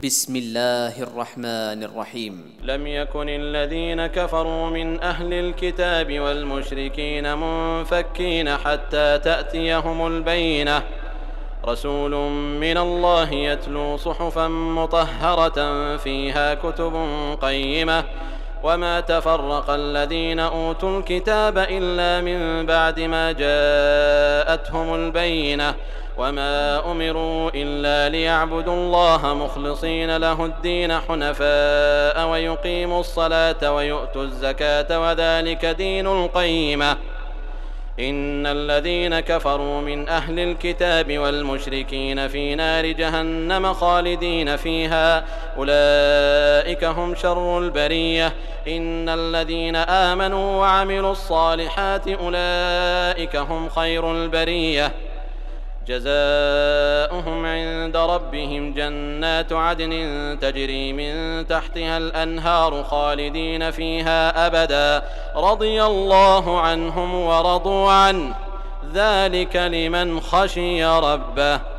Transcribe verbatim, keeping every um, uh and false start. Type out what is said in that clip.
بسم الله الرحمن الرحيم. لم يكن الذين كفروا من أهل الكتاب والمشركين منفكين حتى تأتيهم البينة، رسول من الله يتلو صحفا مطهرة فيها كتب قيمة، وما تفرق الذين أوتوا الكتاب إلا من بعد ما جاءتهم البينة، وما أمروا إلا ليعبدوا الله مخلصين له الدين حنفاء ويقيموا الصلاة ويؤتوا الزكاة وذلك دين القيمة. إن الذين كفروا من أهل الكتاب والمشركين في نار جهنم خالدين فيها أولئك هم شر البرية. إن الذين آمنوا وعملوا الصالحات أولئك هم خير البرية، جزاؤهم عند ربهم جنات عدن تجري من تحتها الأنهار خالدين فيها أبدا، رضي الله عنهم ورضوا عنه، ذلك لمن خشي ربه.